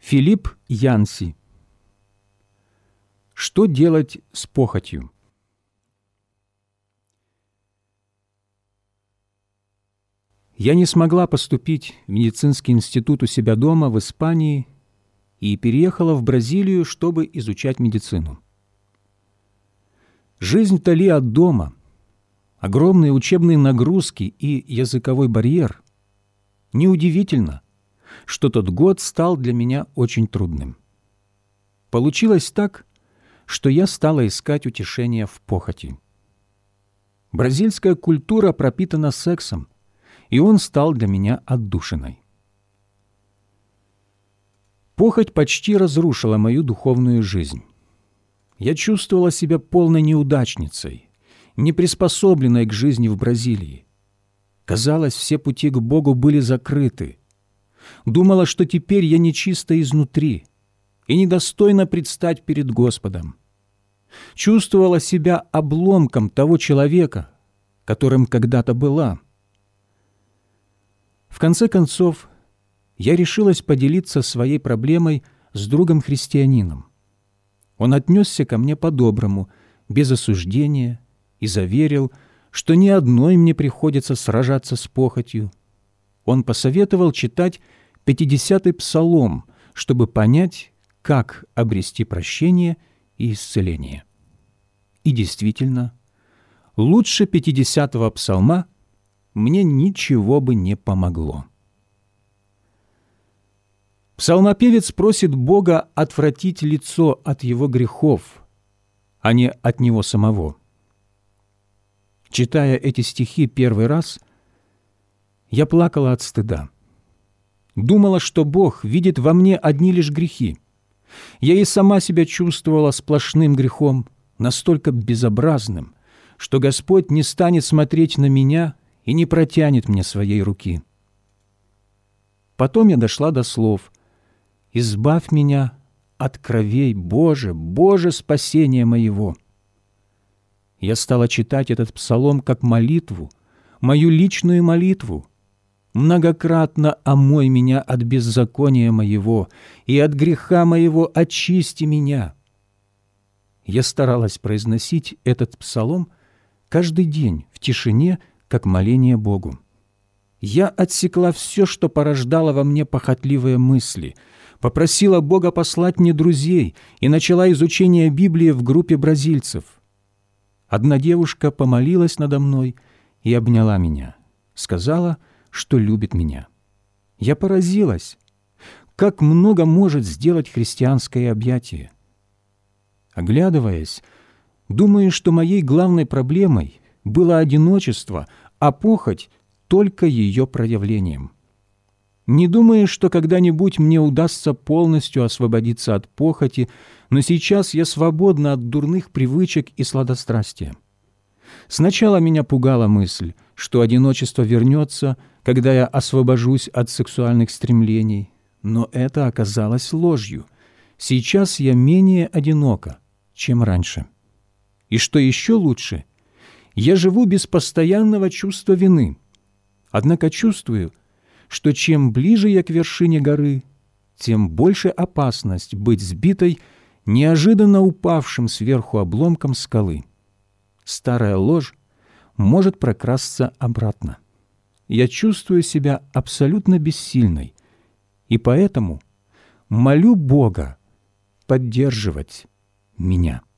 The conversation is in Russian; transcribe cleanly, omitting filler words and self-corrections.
Филипп Янси. Что делать с похотью? Я не смогла поступить в медицинский институт у себя дома в Испании и переехала в Бразилию, чтобы изучать медицину. Жизнь вдали от дома, огромные учебные нагрузки и языковой барьер. Неудивительно, что тот год стал для меня очень трудным. Получилось так, что я стала искать утешения в похоти. Бразильская культура пропитана сексом, и он стал для меня отдушиной. Похоть почти разрушила мою духовную жизнь. Я чувствовала себя полной неудачницей, неприспособленной к жизни в Бразилии. Казалось, все пути к Богу были закрыты. Думала, что теперь я нечиста изнутри и недостойна предстать перед Господом. Чувствовала себя обломком того человека, которым когда-то была. В конце концов, я решилась поделиться своей проблемой с другом-христианином. Он отнесся ко мне по-доброму, без осуждения, и заверил, что ни одной мне приходится сражаться с похотью. Он посоветовал читать 50-й псалом, чтобы понять, как обрести прощение и исцеление. И действительно, лучше 50-го псалма мне ничего бы не помогло. Псалмопевец просит Бога отвратить лицо от его грехов, а не от него самого. Читая эти стихи первый раз, я плакала от стыда. Думала, что Бог видит во мне одни лишь грехи. Я и сама себя чувствовала сплошным грехом, настолько безобразным, что Господь не станет смотреть на меня и не протянет мне своей руки. Потом я дошла до слов: «Избавь меня от кровей, Боже, Боже, спасения моего». Я стала читать этот псалом как молитву, мою личную молитву. «Многократно омой меня от беззакония моего, и от греха моего очисти меня». Я старалась произносить этот псалом каждый день в тишине, как моление Богу. Я отсекла все, что порождало во мне похотливые мысли, попросила Бога послать мне друзей и начала изучение Библии в группе бразильцев. Одна девушка помолилась надо мной и обняла меня, сказала, что любит меня. Я поразилась, как много может сделать христианское объятие. Оглядываясь, думаю, что моей главной проблемой было одиночество, а похоть — только ее проявлением. Не думаю, что когда-нибудь мне удастся полностью освободиться от похоти, но сейчас я свободна от дурных привычек и сладострастия. Сначала меня пугала мысль, что одиночество вернется, когда я освобожусь от сексуальных стремлений, но это оказалось ложью. Сейчас я менее одинока, чем раньше. И что еще лучше, я живу без постоянного чувства вины. Однако чувствую, что чем ближе я к вершине горы, тем больше опасность быть сбитой неожиданно упавшим сверху обломком скалы. Старая ложь может прокрасться обратно. Я чувствую себя абсолютно бессильной, и поэтому молю Бога поддерживать меня.